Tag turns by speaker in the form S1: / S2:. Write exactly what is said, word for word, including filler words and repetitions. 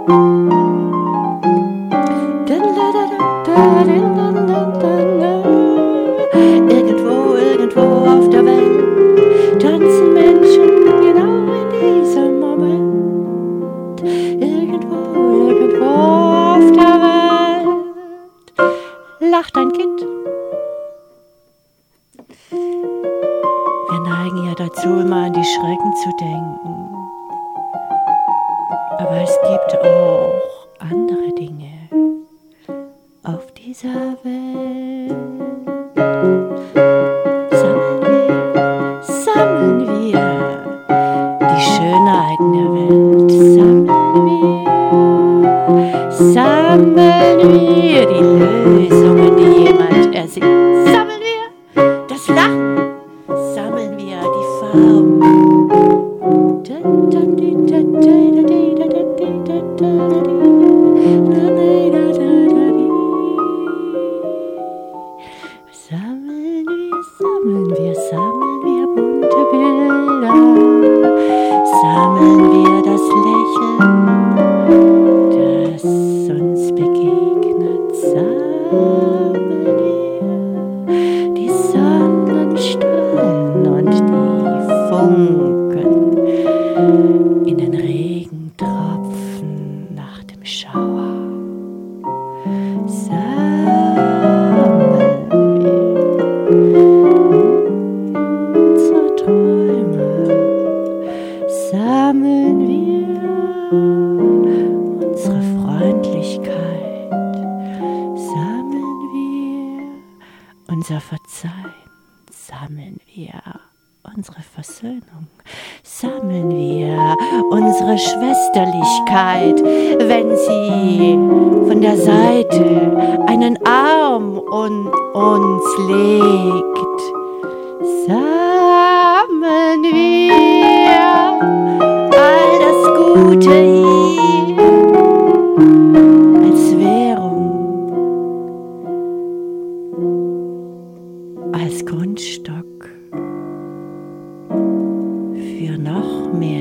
S1: Irgendwo, irgendwo auf der Welt tanzen Menschen genau in diesem Moment. Irgendwo, irgendwo auf der Welt lacht ein Kind. Wir neigen ja dazu, immer an die Schrecken zu denken. Aber es gibt auch andere Dinge auf dieser Welt. Sammeln wir, sammeln wir die Schönheiten der Welt. Sammeln wir, sammeln wir die Lösungen, die jemand ersieht. Sammeln wir das Lachen, sammeln wir die Farben. Sammeln wir, sammeln wir, sammeln wir bunte Bilder, sammeln wir das Lächeln, das uns begegnet, sammeln wir die Sonnenstrahlen und die Funken in den Regentropfen nach dem Schauer. Sammeln wir unsere Freundlichkeit, sammeln wir unser Verzeihen, sammeln wir unsere Versöhnung, sammeln wir unsere Schwesterlichkeit, wenn sie von der Seite einen Arm um uns legt, sammeln wir all das Gute hier als Währung, als Grundstock für noch mehr